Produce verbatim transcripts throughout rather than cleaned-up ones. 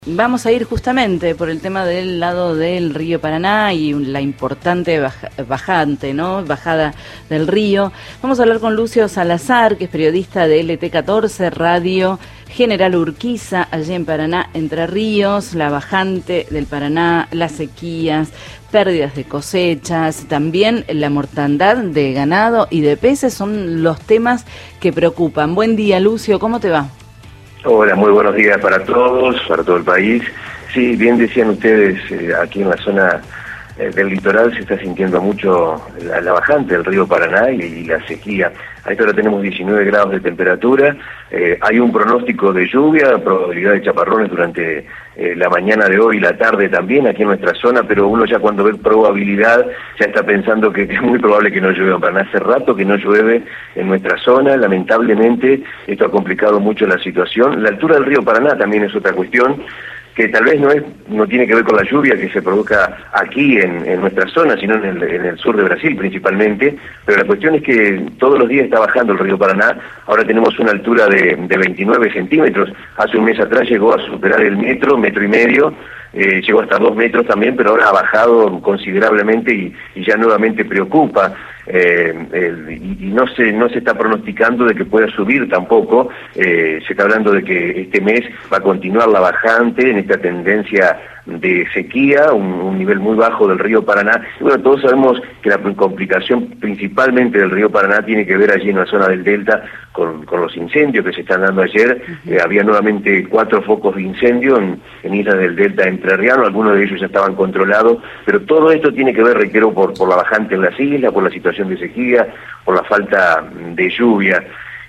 Vamos a ir justamente por el tema del lado del río Paraná y la importante baja, bajante, ¿no? Bajada del río. Vamos a hablar con Lucio Salazar, que es periodista de L T catorce, Radio General Urquiza, allí en Paraná, Entre Ríos, la bajante del Paraná, las sequías, pérdidas de cosechas, también la mortandad de ganado y de peces son los temas que preocupan. Buen día, Lucio, ¿cómo te va? Hola, muy buenos días para todos, para todo el país. Sí, bien decían ustedes, eh, aquí en la zona eh, del litoral se está sintiendo mucho la, la bajante del río Paraná y, y la sequía. A esta hora tenemos diecinueve grados de temperatura, eh, hay un pronóstico de lluvia, probabilidad de chaparrones durante eh, la mañana de hoy y la tarde también aquí en nuestra zona, pero uno ya cuando ve probabilidad ya está pensando que, que es muy probable que no llueva. Para hace rato que no llueve en nuestra zona, lamentablemente esto ha complicado mucho la situación. La altura del río Paraná también es otra cuestión, que tal vez no es no tiene que ver con la lluvia que se produzca aquí en, en nuestra zona, sino en el, en el sur de Brasil principalmente, pero la cuestión es que todos los días está bajando el río Paraná. Ahora tenemos una altura de, de veintinueve centímetros, hace un mes atrás llegó a superar el metro, metro y medio, eh, llegó hasta dos metros también, pero ahora ha bajado considerablemente y, y ya nuevamente preocupa. Eh, el, y, y no se no se está pronosticando de que pueda subir tampoco. Eh, se está hablando de que este mes va a continuar la bajante en esta tendencia de sequía, un, un nivel muy bajo del río Paraná. Y bueno, todos sabemos que la complicación principalmente del río Paraná tiene que ver allí en la zona del delta con, con los incendios que se están dando ayer. Uh-huh. Eh, había nuevamente cuatro focos de incendio en, en islas del delta entrerriano, algunos de ellos ya estaban controlados, pero todo esto tiene que ver, reitero, por, por la bajante en las islas, por la situación de sequía, por la falta de lluvia.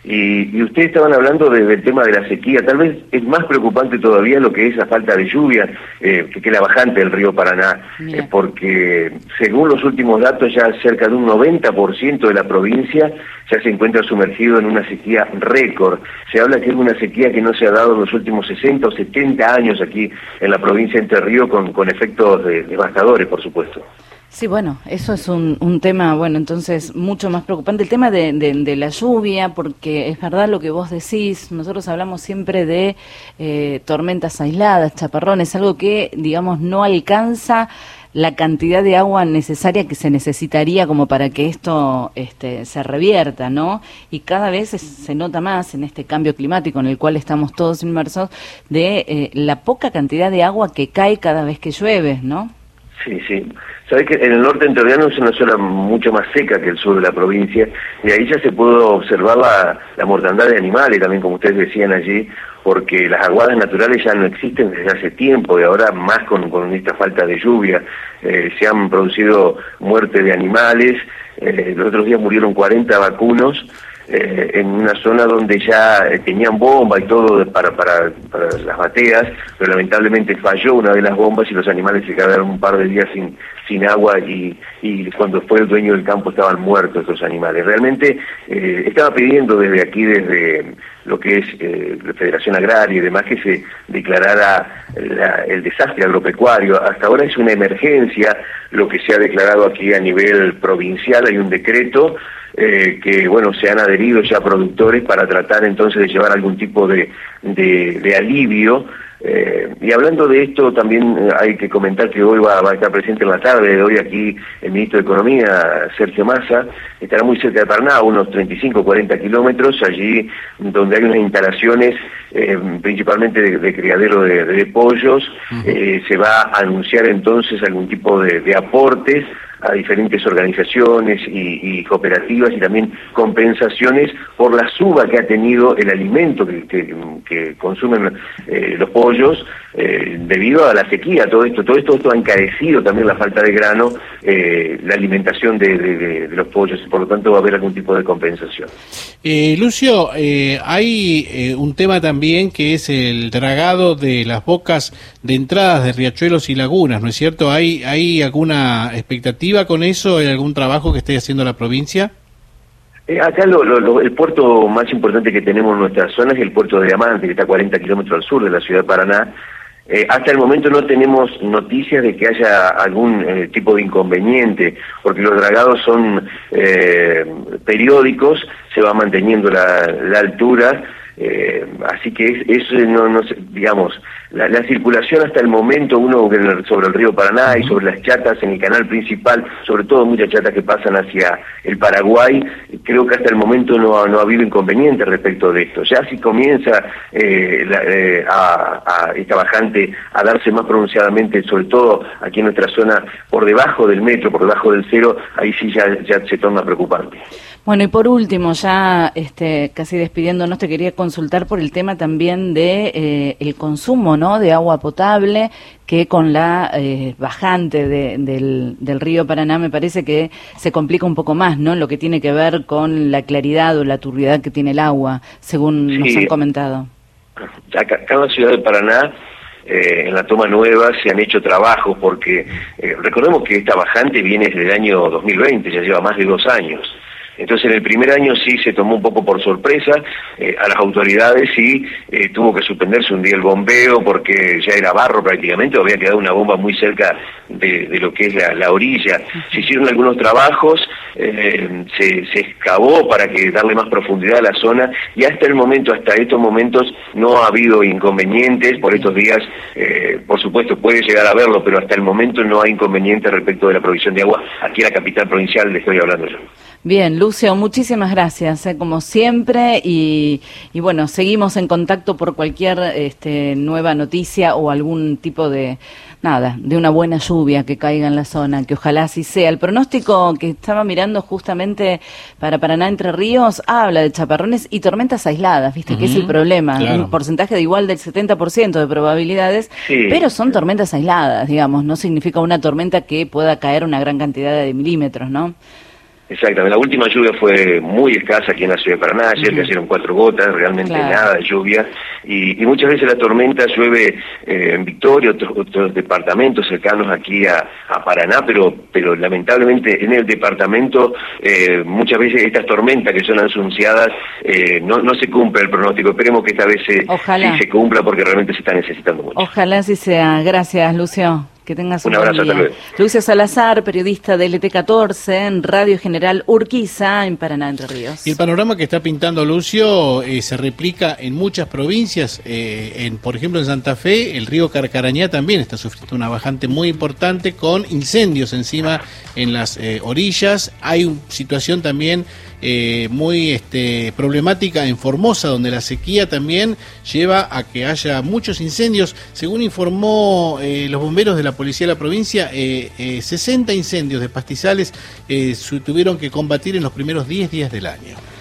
Y, y ustedes estaban hablando de, del tema de la sequía. Tal vez es más preocupante todavía lo que es la falta de lluvia eh, que, que la bajante del río Paraná, eh, porque según los últimos datos ya cerca de un noventa por ciento de la provincia ya se encuentra sumergido en una sequía récord. Se habla que es una sequía que no se ha dado en los últimos sesenta o setenta años aquí en la provincia de Entre Ríos, con, con efectos de, devastadores, por supuesto. Sí, bueno, eso es un, un tema, bueno, entonces mucho más preocupante. El tema de, de, de la lluvia, porque es verdad lo que vos decís, nosotros hablamos siempre de eh, tormentas aisladas, chaparrones, algo que, digamos, no alcanza la cantidad de agua necesaria que se necesitaría como para que esto este, se revierta, ¿no? Y cada vez es, se nota más en este cambio climático en el cual estamos todos inmersos de eh, la poca cantidad de agua que cae cada vez que llueve, ¿no? Sí, sí. Sabés que en el norte entrerriano es una zona mucho más seca que el sur de la provincia, y ahí ya se pudo observar la, la mortandad de animales, también como ustedes decían allí, porque las aguadas naturales ya no existen desde hace tiempo, y ahora más con, con esta falta de lluvia. Eh, se han producido muertes de animales, eh, los otros días murieron cuarenta vacunos, Eh, en una zona donde ya eh, tenían bomba y todo para, para, para las bateas, pero lamentablemente falló una de las bombas y los animales se quedaron un par de días sin, sin agua y, y cuando fue el dueño del campo estaban muertos estos animales. Realmente eh, estaba pidiendo desde aquí, desde lo que es eh, la Federación Agraria y demás, que se declarara la, el desastre agropecuario. Hasta ahora es una emergencia lo que se ha declarado aquí a nivel provincial. Hay un decreto Eh, que bueno, se han adherido ya productores para tratar entonces de llevar algún tipo de, de, de alivio. Eh, y hablando de esto, también eh, hay que comentar que hoy va, va a estar presente en la tarde de hoy aquí el ministro de Economía, Sergio Massa, estará muy cerca de Paraná, unos treinta y cinco a cuarenta kilómetros, allí donde hay unas instalaciones eh, principalmente de, de criadero de, de pollos. Uh-huh. eh, se va a anunciar entonces algún tipo de, de aportes a diferentes organizaciones y, y cooperativas, y también compensaciones por la suba que ha tenido el alimento que, que, que consumen eh, los pollos eh, debido a la sequía. Todo esto, todo esto, esto ha encarecido también la falta de grano, eh, la alimentación de, de, de, de los pollos, y por lo tanto va a haber algún tipo de compensación. Eh, Lucio, eh, hay eh, un tema también que es el dragado de las bocas de entradas de riachuelos y lagunas, ¿no es cierto? ¿Hay, hay alguna expectativa con eso, en algún trabajo que esté haciendo la provincia? Eh, acá lo, lo, lo, el puerto más importante que tenemos en nuestra zona es el puerto de Diamante, que está a cuarenta kilómetros al sur de la ciudad de Paraná. Eh, hasta el momento no tenemos noticias de que haya algún eh, tipo de inconveniente, porque los dragados son eh, periódicos, se va manteniendo la, la altura. Eh, así que eso es, no, no digamos, la, la circulación hasta el momento, uno sobre el río Paraná y sobre las chatas en el canal principal, sobre todo muchas chatas que pasan hacia el Paraguay, creo que hasta el momento no, no ha habido inconveniente respecto de esto. Ya si comienza eh, la, eh, a, a esta bajante a darse más pronunciadamente, sobre todo aquí en nuestra zona, por debajo del metro, por debajo del cero, ahí sí ya, ya se torna preocupante. Bueno, y por último, ya este, casi despidiéndonos, te quería consultar por el tema también de eh, el consumo, ¿no?, de agua potable, que con la eh, bajante de, del, del río Paraná me parece que se complica un poco más, ¿no?, lo que tiene que ver con la claridad o la turbiedad que tiene el agua, según sí, nos han comentado. Acá, acá en la ciudad de Paraná, Eh, en la toma nueva se han hecho trabajos porque eh, recordemos que esta bajante viene desde el año dos mil veinte, ya lleva más de dos años. Entonces en el primer año sí se tomó un poco por sorpresa eh, a las autoridades y eh, tuvo que suspenderse un día el bombeo porque ya era barro prácticamente, había quedado una bomba muy cerca de, de lo que es la, la orilla. Se hicieron algunos trabajos, eh, se, se excavó para que darle más profundidad a la zona y hasta el momento, hasta estos momentos no ha habido inconvenientes por estos días. Eh, por supuesto puede llegar a haberlo, pero hasta el momento no hay inconvenientes respecto de la provisión de agua aquí en la capital provincial, le estoy hablando yo. Bien, Lucio, muchísimas gracias, eh, como siempre, y, y bueno, seguimos en contacto por cualquier este, nueva noticia o algún tipo de, nada, de una buena lluvia que caiga en la zona, que ojalá así sea. El pronóstico que estaba mirando justamente para Paraná Entre Ríos habla de chaparrones y tormentas aisladas, ¿viste? Uh-huh. Que es el problema, claro. Un porcentaje de igual del setenta por ciento de probabilidades, sí. Pero son tormentas aisladas, digamos, no significa una tormenta que pueda caer una gran cantidad de milímetros, ¿no? Exactamente, la última lluvia fue muy escasa aquí en la ciudad de Paraná, ayer uh-huh. cayeron cuatro gotas, realmente claro. Nada de lluvia, y, y muchas veces la tormenta llueve eh, en Victoria, otros, otros departamentos cercanos aquí a, a Paraná, pero pero lamentablemente en el departamento eh, muchas veces estas tormentas que son anunciadas eh, no, no se cumple el pronóstico. Esperemos que esta vez se, sí se cumpla porque realmente se está necesitando mucho. Ojalá así sea. Gracias, Lucio. Que tengas un, un abrazo, buen día. Lucio Salazar, periodista de L T catorce, en Radio General Urquiza, en Paraná, Entre Ríos. Y el panorama que está pintando Lucio eh, se replica en muchas provincias. Eh, en, por ejemplo, en Santa Fe, el río Carcarañá también está sufriendo una bajante muy importante con incendios encima en las eh, orillas. Hay una situación también eh, muy este, problemática en Formosa, donde la sequía también lleva a que haya muchos incendios. Según informó eh, los bomberos de la Policía de la provincia, eh, eh, sesenta incendios de pastizales eh, su, tuvieron que combatir en los primeros diez días del año.